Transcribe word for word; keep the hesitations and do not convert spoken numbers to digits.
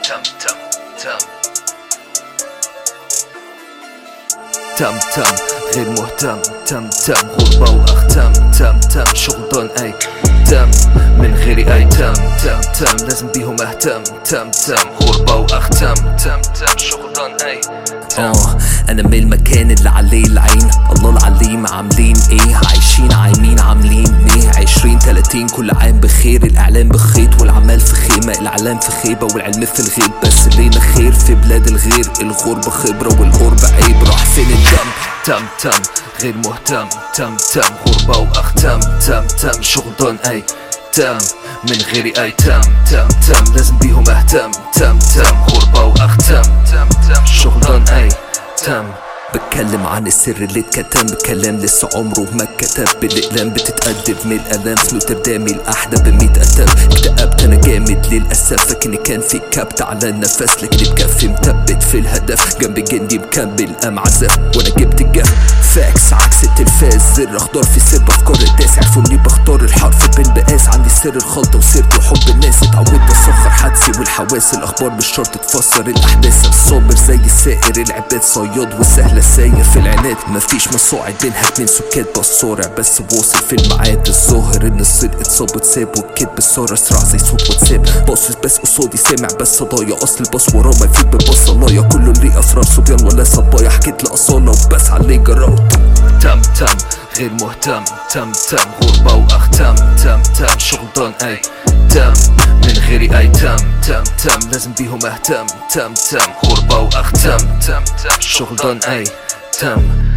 تم تم تم تم تم غير مهتم تم تم غربة واختم تم تم شغل ضن اي تم من غيري اي تم تم تم لازم بيهم اهتم تم تم غربة واختم تم تم شغل ضن اي اه انا من المكان اللي عليه العين، الله العليم عاملين ايه، عايشين عايمين عاملين ايه، عشرين تلاتين كل عام بخير، الاعلام بخيط والعمال في خيمة، الاعلام في خيبة والعلم في الغيب، بس لينا خير في بلاد الغير، الغربة خبرة والغربة عيب، راح فين الدم تم تم غير مهتم تم تم غربة واختم تم تم شغل ضن اي تم من غيري اي تم تم تم لازم بيهم اهتم تم تم غربة واختم تم تم شغل ضن اي تم. بتكلم عن السر اللي اتكتم، كلام لسه عمره ما اتكتب، بالاقلام بتتقدم من الالام، نوتردامي الاحدى بميت اتم، اكتئبت انا جامد للاسف، لكن كان في كبت على النفس، لكن بكفي مثبت في الهدف، جنب جندي مكمل ام عزف، وانا جبت الجف فاكس عكس التلفاز، زر اخضر في سر بافكار الداس، عرفوا اني بختار الحرف بالمقاس، عندي سر الخلطه وسرت وحب الناس، اتعودت اسخر حدسي والحواس، الاخبار مش شرط تفسر الاحداث، الصابر زي السائر العباد صياد والسهله ساير في العناد، مفيش مصاعد بينها اتنين سكات بصارع، بس واصل في الميعاد، الظاهر ان الصدق اتصاب واتساب، والكدب صار اسرع زي صوت واتساب، باصص بس قصادي سامع بس صدايا، اصل الباص وراه ما يفيد بالبصلايه، كله اللي افرار صبيان ولا صبايا، حكيت لاصاله وبس عليه جراوت تم تم غير مهتم تم تم غربة واختم تم تم شغل ضن اي تم من غيري اي تم تم تم لازم بيهم اهتم تم تم غربة واختم تم تم شغل ضن اي تم.